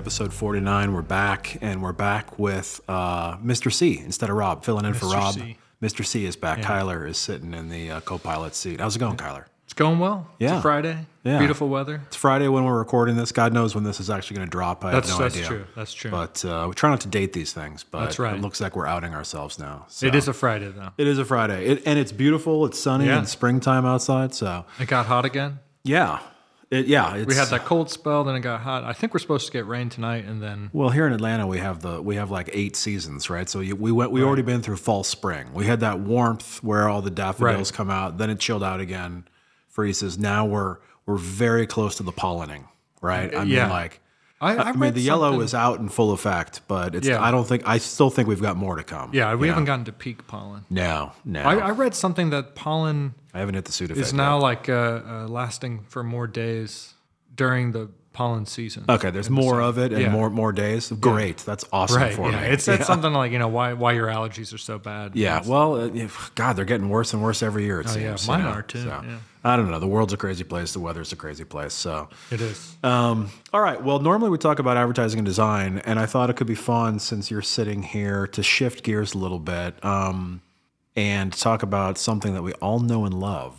episode 49. We're back, and we're back with Mr. C instead of Rob, filling in for Rob. C. Mr. C is back. Yeah. Kyler is sitting in the co-pilot seat. How's it going, Kyler? It's going well. Yeah. It's a Friday. Yeah. Beautiful weather. It's Friday when we're recording this. God knows when this is actually going to drop. I have no idea. That's true. That's true. But we try not to date these things, but that's right. It looks like we're outing ourselves now. So. It is a Friday, though. It is a Friday. And it's beautiful. It's sunny and springtime outside. So it got hot again? Yeah. We had that cold spell, then it got hot. I think we're supposed to get rain tonight, and then. Well, here in Atlanta, we have like 8 seasons, right? So we already been through fall, spring. We had that warmth where all the daffodils come out. Then it chilled out again, freezes. Now we're very close to the pollinating, right? I mean, the yellow is out in full effect, but it's. Yeah. I still think we've got more to come. Yeah, we haven't gotten to peak pollen. No. I read something that pollen. I haven't hit the Sudafed is now like lasting for more days during the pollen season. Okay, there's more of it and more days. Great, that's awesome for me. It said something like why your allergies are so bad. Yeah, well, God, they're getting worse and worse every year. It seems. Yeah, mine are too. So, I don't know. The world's a crazy place. The weather's a crazy place. So it is. All right. Well, normally we talk about advertising and design, and I thought it could be fun since you're sitting here to shift gears a little bit and talk about something that we all know and love.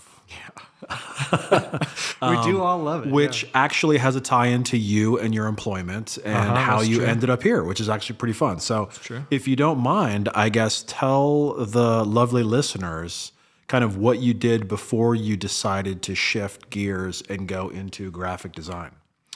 Yeah. We do all love it. Which actually has a tie-in to you and your employment and how you ended up here, which is actually pretty fun. So if you don't mind, I guess tell the lovely listeners kind of what you did before you decided to shift gears and go into graphic design.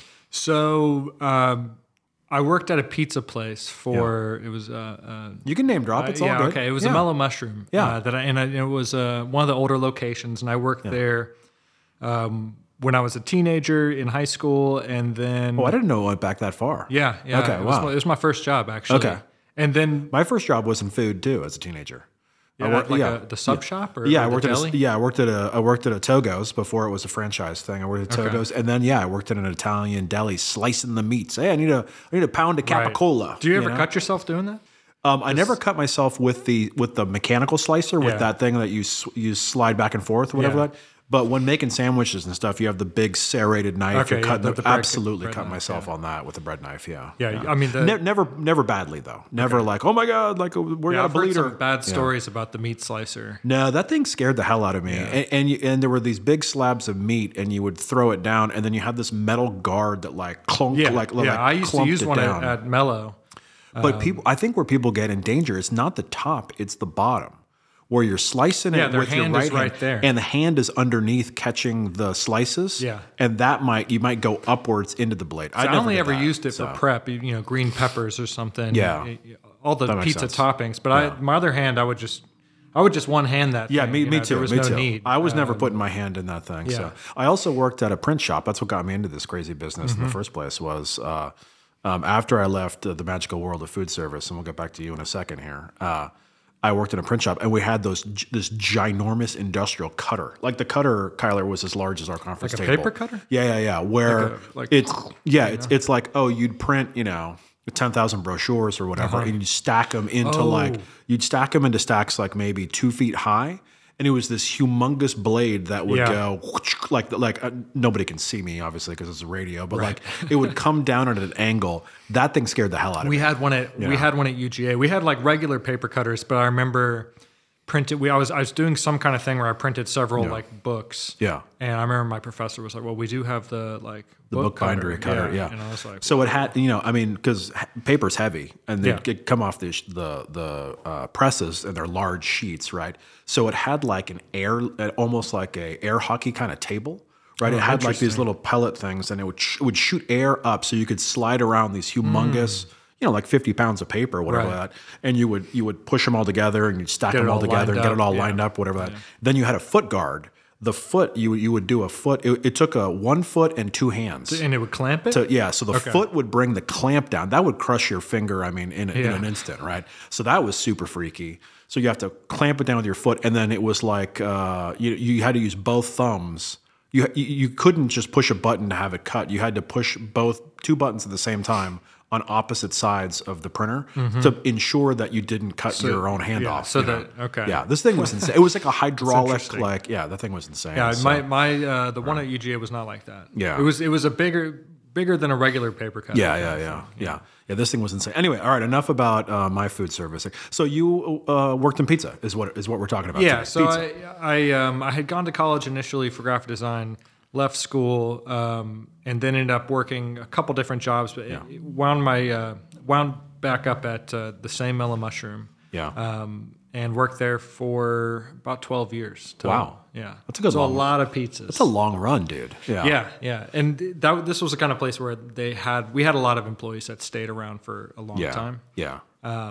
So I worked at a pizza place for it was. You can name drop. It's all good. Okay. It was a Mellow Mushroom. Yeah. It was one of the older locations, and I worked there when I was a teenager in high school, and then. Oh, I didn't know it went back that far. Yeah. Okay. It was my first job actually. Okay. And then my first job was in food too, as a teenager. The sub shop or I worked the deli? I worked at a Togo's before it was a franchise thing. I worked at Togo's, and then I worked at an Italian deli slicing the meats. Hey, I need a pound of capicola. Do you ever cut yourself doing that? I never cut myself with the mechanical slicer with that thing that you slide back and forth, whatever that. But when making sandwiches and stuff, you have the big serrated knife. You're cutting absolutely cut myself on that with a bread knife. Yeah. I mean, never badly though. Never like, oh my God, like we're gonna bleed her. I've heard some bad stories about the meat slicer. No, that thing scared the hell out of me. Yeah. And there were these big slabs of meat, and you would throw it down, and then you had this metal guard that like clunked I used to use one at Mellow. But I think where people get in danger is not the top; it's the bottom. Where you're slicing it with your right hand, there. And the hand is underneath catching the slices. Yeah, and you might go upwards into the blade. So I only ever used it for prep, green peppers or something. Yeah, all the pizza toppings. But my other hand, I would just one hand that. Yeah, thing, me too. There was me no too. need. I was never putting my hand in that thing. Yeah. So I also worked at a print shop. That's what got me into this crazy business in the first place. Was after I left the magical world of food service, and we'll get back to you in a second here. I worked in a print shop, and we had this ginormous industrial cutter. Like the cutter, Kyler, was as large as our conference table. Like a paper cutter? Yeah. Where it's like, you'd print, 10,000 brochures or whatever, and you'd stack them into stacks like maybe 2 feet high. And it was this humongous blade that would go like nobody can see me obviously because it's a radio, but it would come down at an angle. That thing scared the hell out of me. We had one at UGA. We had like regular paper cutters, but I remember I was doing some kind of thing where I printed several like books. Yeah. And I remember my professor was like, "Well, we do have the book binder cutter." Yeah. And I was like, so it had because paper's heavy and they come off the presses and they're large sheets, right? So it had like almost like a air hockey kind of table. Right, it had like these little pellet things, and it would shoot air up, so you could slide around these humongous, like 50 pounds of paper or whatever that, and you would push them all together, and you'd stack them all together and get it all lined up, whatever that. Then you had a foot guard. The foot, you would do a foot. It took 1 foot and 2 hands, and it would clamp it. So the foot would bring the clamp down. That would crush your finger. I mean, in an instant, right? So that was super freaky. So you have to clamp it down with your foot, and then it was like you had to use both thumbs. You couldn't just push a button to have it cut. You had to push two buttons at the same time on opposite sides of the printer to ensure that you didn't cut your own hand off. Yeah, this thing was insane. It was like a hydraulic, that thing was insane. Yeah, the one at UGA was not like that. Yeah, it was a bigger. bigger than a regular paper cutter. Yeah. This thing was insane. Anyway, all right. Enough about my food servicing. So you worked in pizza, is what we're talking about. Yeah. Today. So pizza. I had gone to college initially for graphic design, left school, and then ended up working a couple different jobs. But wound back up at the same Mellow Mushroom. Yeah. And worked there for about 12 years. Total. Wow. Yeah. That's a good long a lot of pizzas. That's a long run, dude. Yeah. Yeah. And this was the kind of place where we had a lot of employees that stayed around for a long time. Yeah.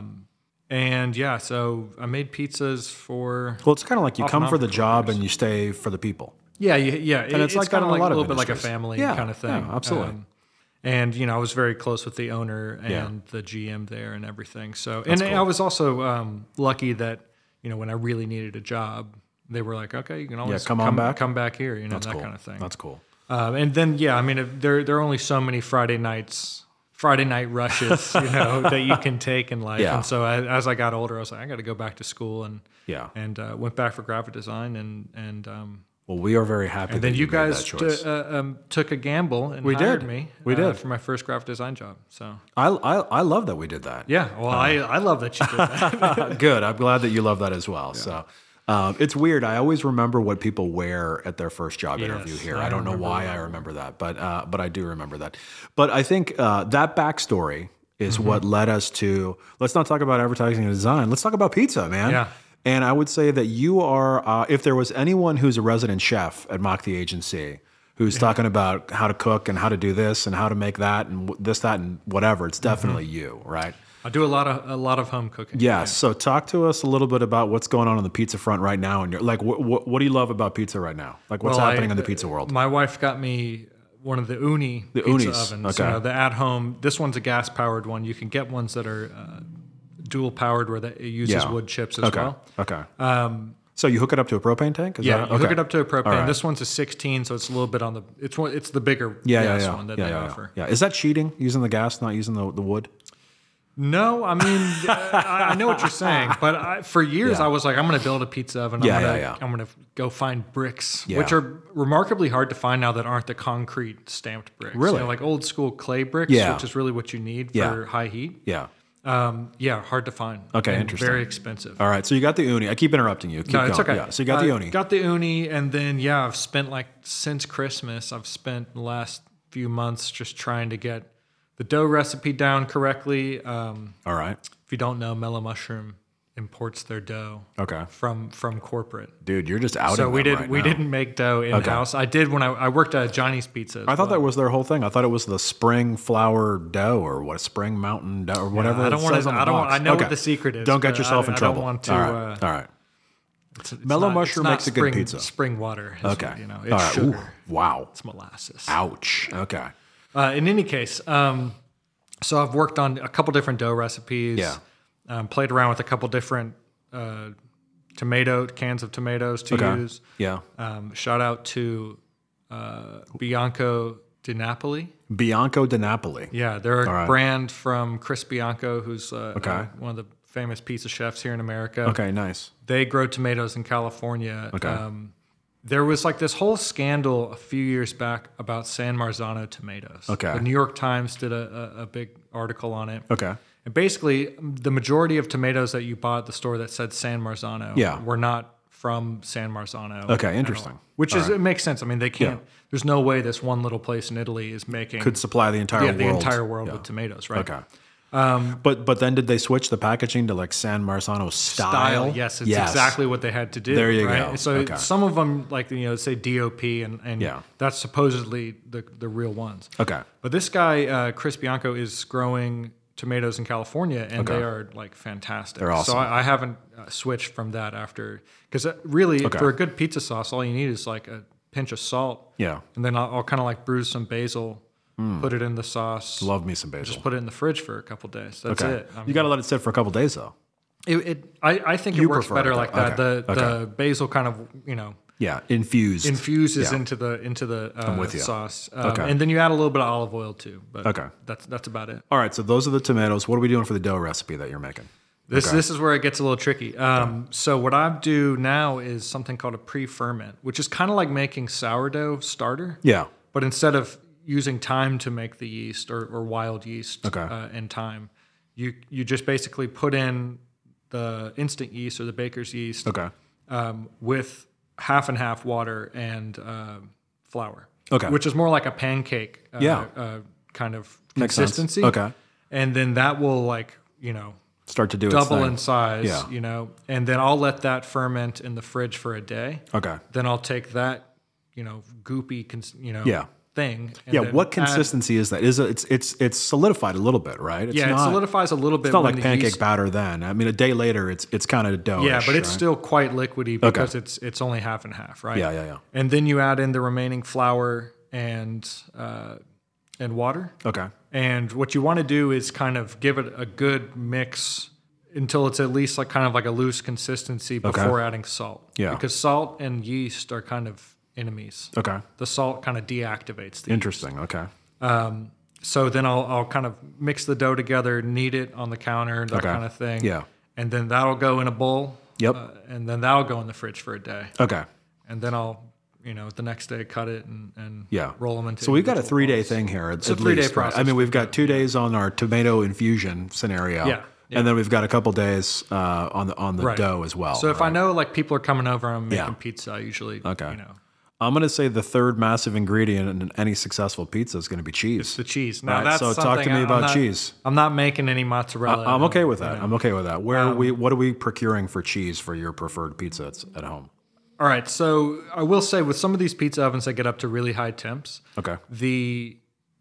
So I made pizzas for. Well, it's kind of like you come for the job and you stay for the people. Yeah. And it's like kind of a little bit like a family kind of thing. Yeah, absolutely. And I was very close with the owner and the GM there and everything. So, and cool. I was also lucky that when I really needed a job, they were like, "Okay, you can always come back here." That's that cool. kind of thing. That's cool. And then there are only so many Friday night rushes, that you can take in life. Yeah. And so as I got older, I was like, I got to go back to school and went back for graphic design and. Well, we are very happy. And then you guys took a gamble and hired me. We did for my first graphic design job. So I love that we did that. Yeah, well, I love that you did that. Good. I'm glad that you love that as well. Yeah. So it's weird. I always remember what people wear at their first job interview here. I don't know why I remember that, but I do remember that. But I think that backstory is what led us to. Let's not talk about advertising and design. Let's talk about pizza, man. Yeah. And I would say that you are, if there was anyone who's a resident chef at Mock the Agency who's talking about how to cook and how to do this and how to make that and this, that, and whatever, it's definitely you, right? I do a lot of home cooking. Yeah. So talk to us a little bit about what's going on the pizza front right now. And like, what do you love about pizza right now? Like, what's happening in the pizza world? My wife got me one of the Ooni pizza ovens. Okay. The at-home. This one's a gas-powered one. You can get ones that are dual powered where it uses wood chips as well. Okay. So you hook it up to a propane tank? Hook it up to a propane. Right. This one's a 16, so it's a little bit on the. It's the bigger gas one that they offer. Yeah. Is that cheating? Using the gas, not using the wood? No, I mean I know what you're saying, but for years I was like, I'm going to build a pizza oven. I'm going to go find bricks, which are remarkably hard to find now that aren't the concrete stamped bricks. Really, like old school clay bricks, which is really what you need for high heat. Yeah. Hard to find. Okay, interesting. Very expensive. All right, so you got the Ooni. I keep interrupting you. Keep going. It's okay. Yeah, so you got the Ooni. Got the Ooni, and then I've spent since Christmas, I've spent the last few months just trying to get the dough recipe down correctly. All right. If you don't know, Mellow Mushroom imports their dough. Okay. From corporate. Dude, you're just out. So we didn't make dough in house. I did when I worked at Johnny's Pizza. I thought that was their whole thing. I thought it was the spring flour dough or what, Spring Mountain dough or whatever. I don't want to. I know what the secret is. Don't get yourself in trouble. I don't want to. All right. It's Mellow Mushroom makes a good pizza. Spring water. Okay. It's sugar. Ooh, wow. It's molasses. Ouch. Okay. In any case, so I've worked on a couple different dough recipes. Yeah. Played around with a couple different cans of tomatoes to use. Yeah. Shout out to Bianco di Napoli. Bianco di Napoli. Yeah, they're a brand from Chris Bianco, who's one of the famous pizza chefs here in America. Okay, nice. They grow tomatoes in California. Okay. There was this whole scandal a few years back about San Marzano tomatoes. Okay. The New York Times did a big article on it. Okay. And basically, the majority of tomatoes that you bought at the store that said San Marzano were not from San Marzano. Okay, interesting. Which it makes sense. I mean, they can't. Yeah. There's no way this one little place in Italy is could supply the entire world. The entire world with tomatoes, right? Okay. But then did they switch the packaging to San Marzano style? Yes, it's exactly what they had to do. There you go. So some of them say DOP and that's supposedly the real ones. Okay. But this guy Chris Bianco is growing tomatoes in California and they are fantastic. They're awesome. So I haven't switched from that after because really for a good pizza sauce all you need is a pinch of salt. Yeah. And then I'll kind of bruise some basil. Put it in the sauce. Love me some basil. Just put it in the fridge for a couple days. That's it. You got to let it sit for a couple days though. I think it works better like that. The basil kind of infuses into the sauce. And then you add a little bit of olive oil too. But that's about it. All right. So those are the tomatoes. What are we doing for the dough recipe that you're making? This is where it gets a little tricky. So what I do now is something called a pre-ferment, which is kind of like making sourdough starter. Yeah. But instead of using thyme to make the yeast or wild yeast and thyme. You just basically put in the instant yeast or the baker's yeast with half and half water and flour, which is more like a pancake kind of consistency. Okay. And then that will start to do double in size, and then I'll let that ferment in the fridge for a day. Okay. Then I'll take that, goopy, thing. And what consistency is that? It's solidified a little bit, right? It solidifies a little bit. It's not like pancake batter then. I mean, a day later, it's kind of dough. Yeah, but it's still quite liquidy because it's only half and half, right? Yeah. And then you add in the remaining flour and water. Okay. And what you want to do is kind of give it a good mix until it's at least like kind of like a loose consistency before adding salt. Yeah. Because salt and yeast are kind of enemies. Okay. The salt kind of deactivates the Interesting. yeast. Okay. So then I'll kind of mix the dough together, knead it on the counter, that kind of thing. Yeah. And then that'll go in a bowl. Yep. And then that'll go in the fridge for a day. Okay. And then I'll, the next day cut it and roll them into. So we've got a 3-day thing here. It's a 3-day process. I mean, we've got 2 days on our tomato infusion scenario. Yeah. And then we've got a couple days on the dough as well. So if I know like people are coming over and I'm making pizza, I usually, I'm going to say the third massive ingredient in any successful pizza is going to be cheese. It's the cheese. Now that's so talk to me about cheese. I'm not making any mozzarella. I'm okay with that. I'm okay with that. What are we procuring for cheese for your preferred pizza at home? All right. So I will say with some of these pizza ovens that get up to really high temps, the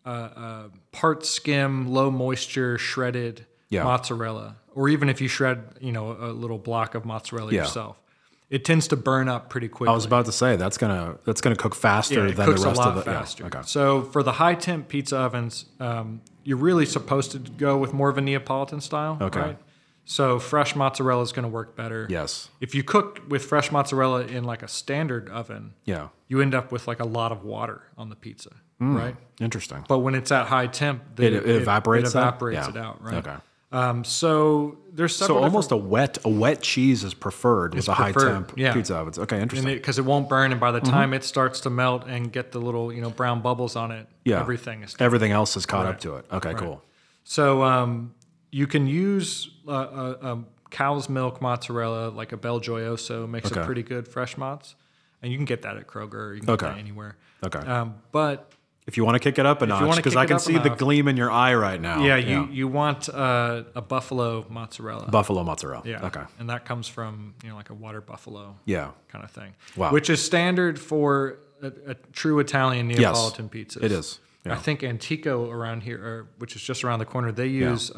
part skim, low moisture, shredded mozzarella, or even if you shred, a little block of mozzarella yourself, it tends to burn up pretty quickly. I was about to say that's gonna cook faster than the rest of the faster. Yeah. Okay. So for the high temp pizza ovens, you're really supposed to go with more of a Neapolitan style. Okay. Right? So fresh mozzarella is going to work better. Yes. If you cook with fresh mozzarella in like a standard oven, you end up with like a lot of water on the pizza, right? Interesting. But when it's at high temp, it evaporates it out, right? Okay. So there's several. So almost a wet cheese is preferred with a high temp pizza ovens. Okay, interesting. Because it won't burn, and by the time it starts to melt and get the little brown bubbles on it, everything else is caught up to it. Okay, cool. So you can use cow's milk mozzarella, like a Bel Gioioso, makes a pretty good fresh mozz, and you can get that at Kroger. Or you can get that anywhere. Okay. But if you want to kick it up a notch, because I can see the gleam in your eye right now. Yeah, you want a buffalo mozzarella. Buffalo mozzarella. Yeah. Okay. And that comes from like a water buffalo. Yeah. Kind of thing. Wow. Which is standard for a true Italian Neapolitan pizzas. It is. Yeah. I think Antico around here, which is just around the corner, they use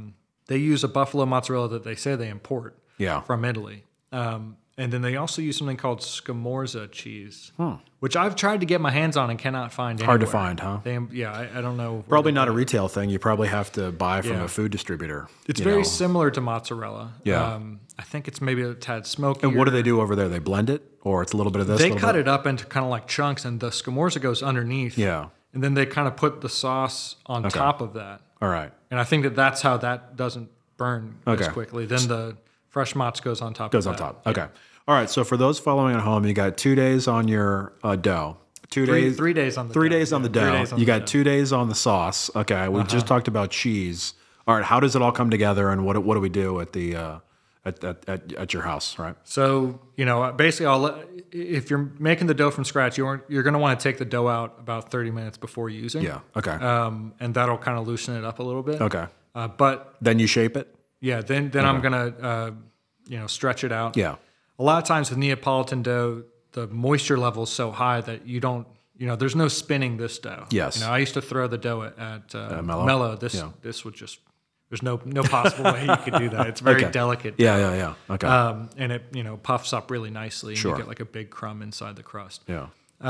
a buffalo mozzarella that they say they import from Italy. And then they also use something called Scamorza cheese, which I've tried to get my hands on and cannot find anywhere. Hard to find, huh? I don't know. Probably not a retail thing. You probably have to buy from a food distributor. It's very similar to mozzarella. Yeah. I think it's maybe a tad smoky. And what do they do over there? They blend it? Or it's a little bit of this? They cut it up into kind of like chunks, and the Scamorza goes underneath. Yeah. And then they kind of put the sauce on top of that. All right. And I think that's how that doesn't burn as quickly. Then the fresh mozz goes on top of that. Goes on top. Okay. Yeah. All right. So for those following at home, you got 2 days on your dough. 3 days. 3 days on the 3 days on the dough. You got 2 days on the sauce. Okay. We just talked about cheese. All right. How does it all come together, and what do we do at the at your house, right? So basically, if you're making the dough from scratch, you're going to want to take the dough out about 30 minutes before using. Yeah. Okay. And that'll kind of loosen it up a little bit. Okay. But then you shape it. Yeah. Then I'm gonna stretch it out. Yeah. A lot of times with Neapolitan dough, the moisture level is so high that you don't. There's no spinning this dough. Yes. I used to throw the dough at Mello. This would just. There's no possible way you could do that. It's very delicate. Yeah. Okay. And it puffs up really nicely. And you get like a big crumb inside the crust. Yeah.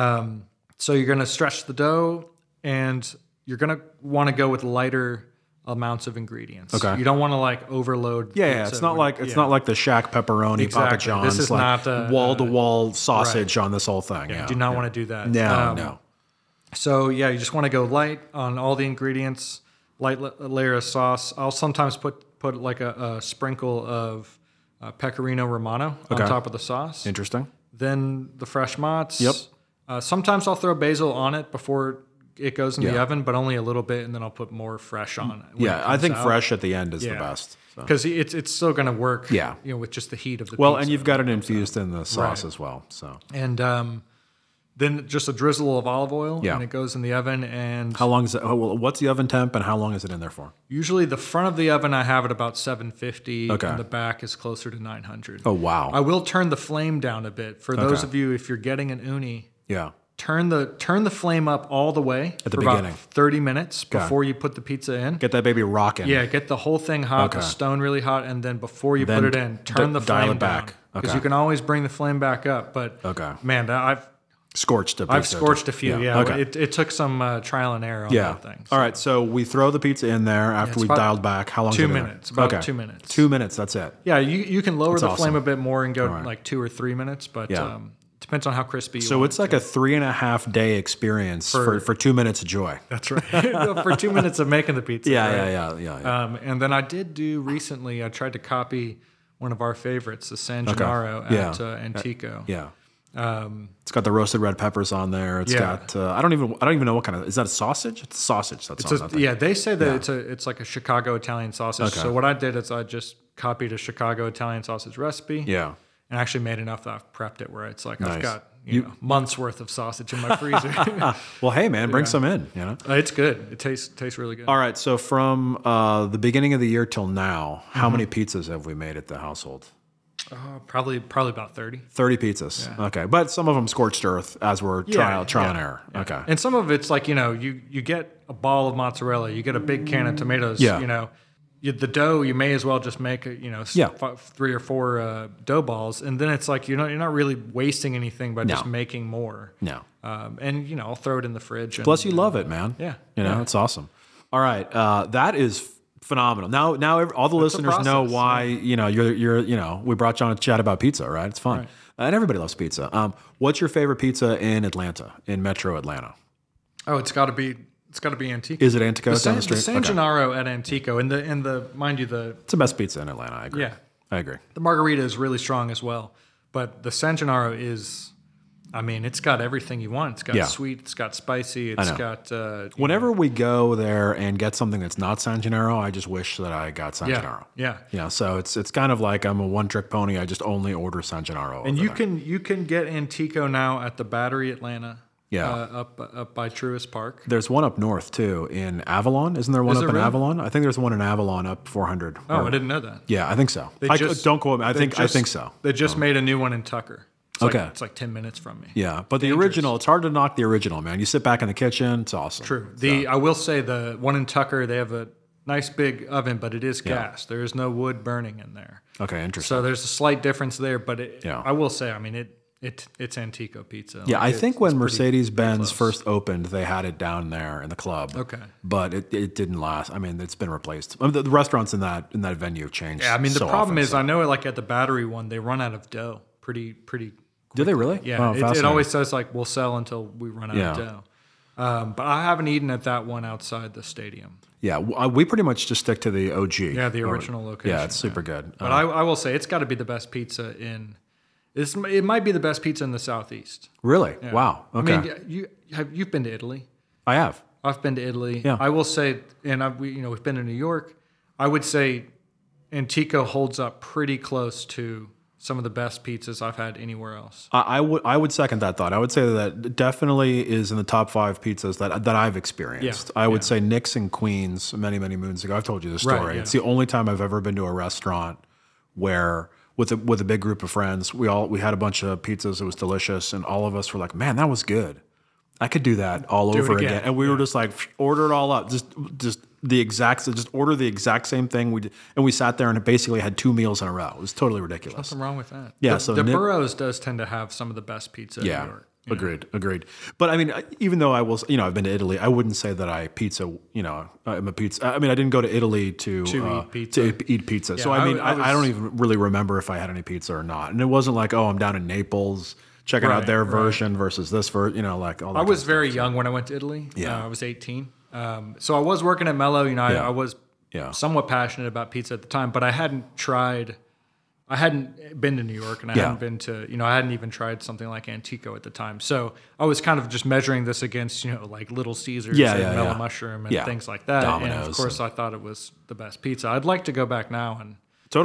So you're going to stretch the dough, and you're going to want to go with lighter amounts of ingredients. Okay. You don't want to like overload. Yeah. It's not like the Shack pepperoni, Papa John's. This is like not wall-to-wall sausage on this whole thing. Yeah. You do not want to do that. No. So you just want to go light on all the ingredients. Light layer of sauce. I'll sometimes put like a sprinkle of pecorino romano on top of the sauce. Interesting. Then the fresh mozz. Yep. Sometimes I'll throw basil on it before it goes in the oven, but only a little bit, and then I'll put more fresh on. Yeah, I think fresh at the end is the best. Because it's still going to work. Yeah. With just the heat of the pizza. And you've got it infused in the sauce as well. So then just a drizzle of olive oil, and it goes in the oven. And how long is it? What's the oven temp, and how long is it in there for? Usually, the front of the oven I have at about 750, and the back is closer to 900. Oh wow! I will turn the flame down a bit for those of you if you're getting an uni. Yeah. Turn the flame up all the way at the beginning. About 30 minutes before you put the pizza in. Get that baby rocking. Yeah, get the whole thing hot, the stone really hot, and then before you put it in, turn the flame down. Back. Because you can always bring the flame back up. But man, I've scorched a few. Yeah. It took some trial and error on that thing. So. All right, so we throw the pizza in there after we've dialed back. How long? 2 minutes. About 2 minutes. 2 minutes. That's it. Yeah, you can lower the flame a bit more and go like 2 or 3 minutes, but depends on how crispy you want. So it's like a 3.5 day experience for 2 minutes of joy. That's right. For 2 minutes of making the pizza. Yeah. And then I did do recently, I tried to copy one of our favorites, the San Gennaro at Antico. Yeah. It's got the roasted red peppers on there. It's got I don't even know what kind of, is that a sausage? It's a sausage that's on that thing. Yeah, they say that it's like a Chicago Italian sausage. So what I did is I just copied a Chicago Italian sausage recipe. Yeah. And actually made enough that I've prepped it where it's like I've got months worth of sausage in my freezer. Well, hey man, bring some in. It's good. It tastes really good. All right, so from the beginning of the year till now, how many pizzas have we made at the household? Probably about 30. 30 pizzas. Yeah. Okay, but some of them scorched earth as we're trial and error. Yeah. Okay, and some of it's like you get a ball of mozzarella, you get a big can of tomatoes. Yeah. The dough, you may as well just make 3 or 4 dough balls, and then it's like you're not really wasting anything by just making more. No. And I'll throw it in the fridge. Plus, you love it, man. Yeah. It's awesome. All right, that is phenomenal. Now all the listeners know why you're we brought you on to chat about pizza, right? It's fun, and everybody loves pizza. What's your favorite pizza in Atlanta, in Metro Atlanta? Oh, it's got to be Antico. Is it Antico down the street? The San Gennaro at Antico, and the mind you, it's the best pizza in Atlanta. I agree. Yeah, I agree. The margarita is really strong as well, but the San Gennaro is, it's got everything you want. It's got sweet, it's got spicy, it's got. Whenever we go there and get something that's not San Gennaro, I just wish that I got San Gennaro. Yeah. So it's kind of like I'm a one-trick pony. I just only order San Gennaro. And you can get Antico now at the Battery Atlanta. Yeah, up by Truist Park. There's one up north too in Avalon. Isn't there one up in Avalon? I think there's one in Avalon up 400. Oh, I didn't know that. Yeah, I think so. Don't quote me. I think so. They just made a new one in Tucker. It's like 10 minutes from me. Yeah, but the original, it's hard to knock the original, man. You sit back in the kitchen, it's awesome. True. I will say the one in Tucker, they have a nice big oven, but it is gas. There is no wood burning in there. Okay, interesting. So there's a slight difference there, but I will say, it's Antico pizza. Yeah, I think when Mercedes-Benz first opened, they had it down there in the club. Okay. But it didn't last. It's been replaced. The restaurants in that venue changed. Yeah, the problem is, I know like at the Battery one, they run out of dough pretty quickly. Do they really? Yeah, it always says like we'll sell until we run out of dough. But I haven't eaten at that one outside the stadium. Yeah, we pretty much just stick to the OG. Yeah, the original location. Yeah, it's super good. But I will say it's got to be the best pizza in. It might be the best pizza in the Southeast. Really? Yeah. Wow. Okay. You've been to Italy. I have. I've been to Italy. Yeah. I will say, and we've been to New York. I would say Antico holds up pretty close to some of the best pizzas I've had anywhere else. I would second that thought. I would say that definitely is in the top 5 pizzas that I've experienced. I would say Nick's in Queens many, many moons ago. I've told you the story. Right, yeah. It's the only time I've ever been to a restaurant where with a big group of friends, we had a bunch of pizzas. It was delicious, and all of us were like, "Man, that was good. I could do that all over again." And we were just like, "Order it all up. Just order the exact same thing." We sat there and basically had 2 meals in a row. It was totally ridiculous. Nothing wrong with that. Yeah. The Burroughs does tend to have some of the best pizza in New York. Agreed. But even though I've been to Italy, I wouldn't say that I'm a pizza. I didn't go to Italy to eat pizza. Yeah, so I don't even really remember if I had any pizza or not. And it wasn't like, oh, I'm down in Naples checking out their version versus this version. Like all that. I was very young when I went to Italy. Yeah, I was 18. So I was working at Mello. I was somewhat passionate about pizza at the time, but I hadn't tried I hadn't been to New York, and I hadn't been to, I hadn't even tried something like Antico at the time. So I was kind of just measuring this against, like Little Caesars and Mellow Mushroom and things like that. Domino's, and of course, I thought it was the best pizza. I'd like to go back now and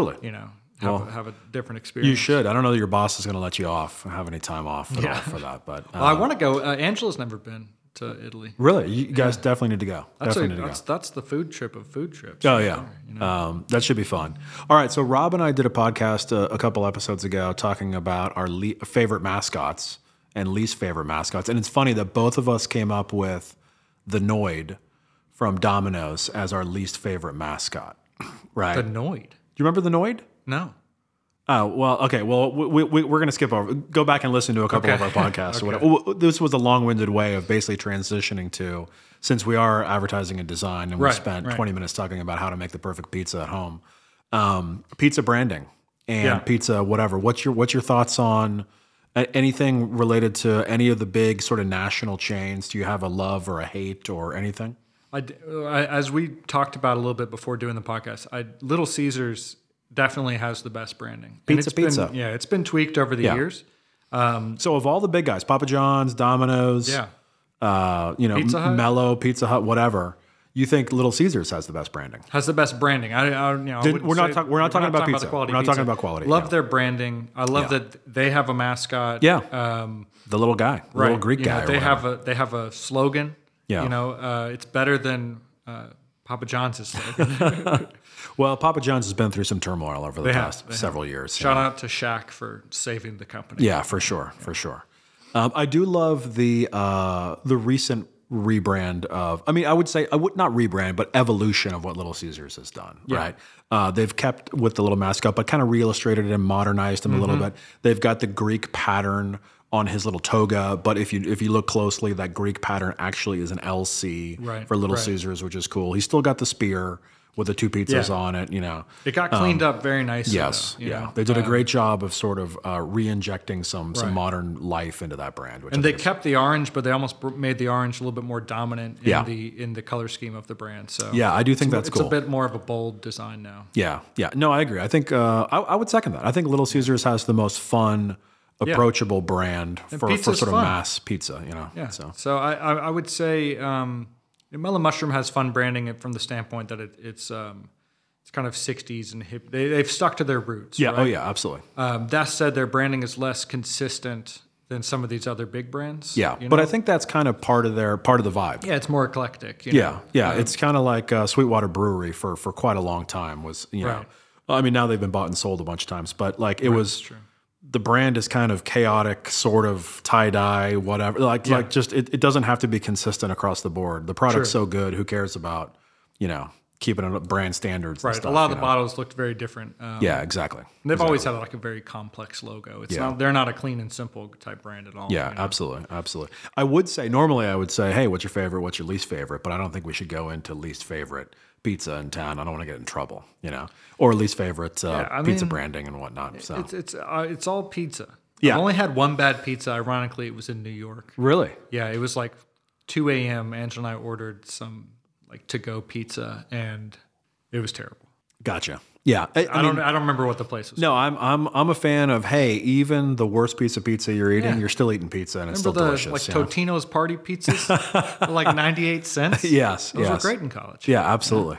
have a different experience. You should. I don't know that your boss is going to let you off, have any time off at all for that. But I want to go. Angela's never been to Italy. Really? You guys definitely need to go. That's the food trip of food trips. Oh, yeah. That should be fun. All right. So Rob and I did a podcast a couple episodes ago talking about our favorite mascots and least favorite mascots. And it's funny that both of us came up with the Noid from Domino's as our least favorite mascot. Right? The Noid? Do you remember the Noid? No. Oh, well, okay. Well, we're going to skip over. Go back and listen to a couple of our podcasts. Or whatever. This was a long-winded way of basically transitioning to, since we are advertising and design, and we spent 20 minutes talking about how to make the perfect pizza at home. Pizza branding and pizza whatever. What's your thoughts on anything related to any of the big sort of national chains? Do you have a love or a hate or anything? As we talked about a little bit before doing the podcast, Little Caesars definitely has the best branding. Pizza. It's been tweaked over the years. So of all the big guys, Papa John's, Domino's, Pizza Hut? Mellow, Pizza Hut, whatever, you think Little Caesars has the best branding? Has the best branding. We're not talking about pizza. We're not talking about quality. Love their branding. I love that they have a mascot. Yeah. The little guy, the little Greek guy. They have a slogan. Yeah. It's better than Papa John's slogan. Well, Papa John's has been through some turmoil over the past several years. Shout out to Shaq for saving the company. Yeah, for sure. I do love the recent rebrand of. I mean, I would say not rebrand, but evolution of what Little Caesars has done. Yeah. Right? They've kept with the little mascot, but kind of re-illustrated it and modernized him a little bit. They've got the Greek pattern on his little toga, but if you look closely, that Greek pattern actually is an LC for Little Caesars, which is cool. He's still got the spear with the two pizzas on it, It got cleaned up very nicely. Yes, They did a great job of sort of re-injecting some modern life into that brand. And they kept the orange, but they almost made the orange a little bit more dominant in the color scheme of the brand. So I do think that's cool. It's a bit more of a bold design now. Yeah. No, I agree. I think I would second that. I think Little Caesars has the most fun, approachable brand for sort of mass pizza. Yeah. So I would say. Mellow Mushroom has fun branding from the standpoint that it's kind of 60s and hip. They've stuck to their roots. Yeah. Right? Oh yeah, absolutely. That said, their branding is less consistent than some of these other big brands. Yeah, but I think that's kind of part of the vibe. Yeah, it's more eclectic. Yeah. It's kind of like Sweetwater Brewery for quite a long time was. Well, I mean, now they've been bought and sold a bunch of times, but like it was. True. The brand is kind of chaotic, sort of tie-dye, whatever. Like just it doesn't have to be consistent across the board. The product's so good, who cares about, keeping it up brand standards and stuff. A lot of the bottles looked very different. Yeah, exactly. They've always had like a very complex logo. They're not a clean and simple type brand at all. Yeah, absolutely. Normally I would say, hey, what's your favorite? What's your least favorite? But I don't think we should go into least favorite pizza in town. I don't want to get in trouble, or least favorite pizza branding and whatnot. So it's all pizza. Yeah. I've only had one bad pizza. Ironically, it was in New York. Really? Yeah, it was like 2 a.m. Angela and I ordered some like to-go pizza, and it was terrible. Gotcha. Yeah, I don't remember what the place was. No, I'm a fan of, hey, even the worst piece of pizza you're eating, you're still eating pizza and it's still delicious. Like Totino's party pizzas, like 98 cents. Yes, those were great in college. Yeah, absolutely.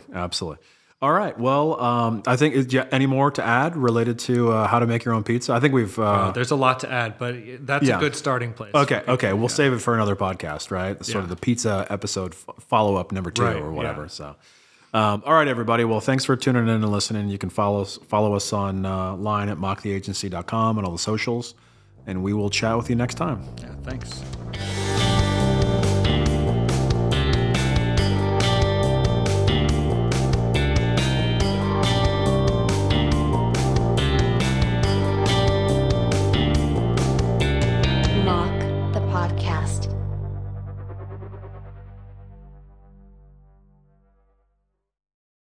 All right. Well, I think any more to add related to how to make your own pizza? I think we've. There's a lot to add, but that's a good starting place. Okay. We'll save it for another podcast, right? Sort of the pizza episode follow up number 2 or whatever. Yeah. So. All right, everybody. Well, thanks for tuning in and listening. You can follow us online at mocktheagency.com and all the socials, and we will chat with you next time. Yeah, thanks.